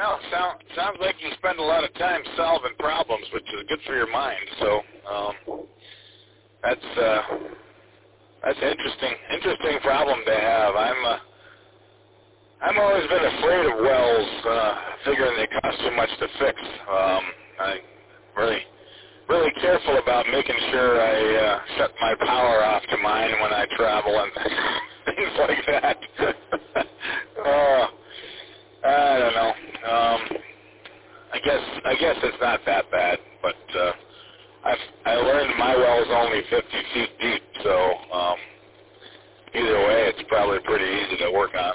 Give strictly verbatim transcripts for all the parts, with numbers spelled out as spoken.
Well, sound, sounds like you spend a lot of time solving problems, which is good for your mind. So um, that's uh, that's an interesting interesting problem to have. I'm uh, I'm always been afraid of wells, uh, figuring they cost too much to fix. Um, I'm really really careful about making sure I uh, shut my power off to mine when I travel and things like that. uh, I don't know. Um, I guess I guess it's not that bad, but uh, I I learned my well's only fifty feet deep, so um, either way, it's probably pretty easy to work on.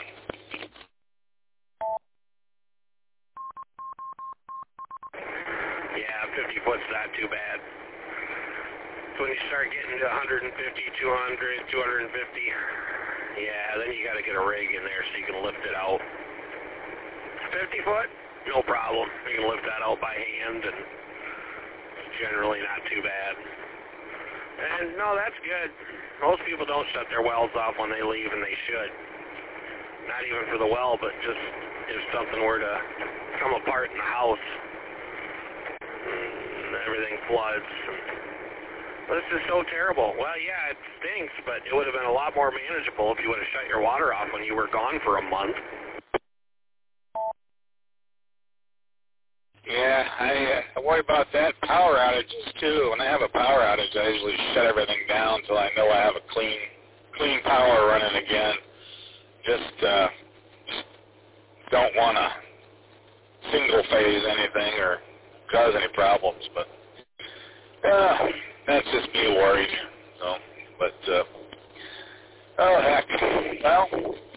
Yeah, fifty foot's not too bad. So when you start getting to one fifty, two hundred, two fifty, yeah, then you got to get a rig in there so you can lift it out. fifty foot, no problem. You can lift that out by hand, and it's generally not too bad. And no, that's good. Most people don't shut their wells off when they leave, and they should. Not even for the well, but just if something were to come apart in the house, and everything floods. This is so terrible. Well, yeah, it stinks, but it would have been a lot more manageable if you would have shut your water off when you were gone for a month. Yeah, I, uh, I worry about that. Power outages too. When I have a power outage, I usually shut everything down until I know I have a clean, clean power running again. Just, uh, just don't want to single phase anything or cause any problems. But uh, that's just me worried. So, but uh, oh heck, well,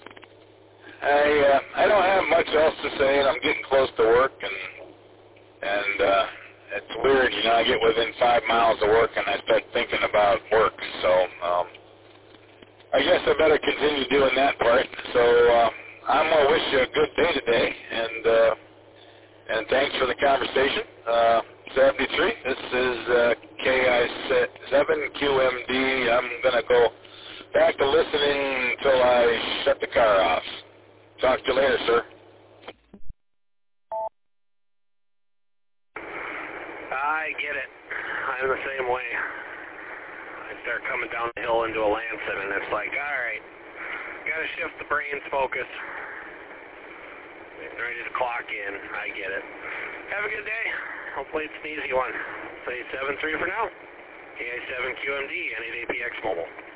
I uh, I don't have much else to say, and I'm getting close to work and. And uh, it's weird, you know, I get within five miles of work and I start thinking about work. So um, I guess I better continue doing that part. So uh, I'm going to wish you a good day today. And uh, and thanks for the conversation. Uh, seventy-three, this is uh, K I seven Q M D. I'm going to go back to listening until I shut the car off. Talk to you later, sir. I get it. I'm the same way. I start coming down the hill into a Lancet, and it's like, all right, got to shift the brain's focus. Getting ready to clock in. I get it. Have a good day. Hopefully it's an easy one. Say seven three for now. K I seven Q M D, N eight A P X Mobile.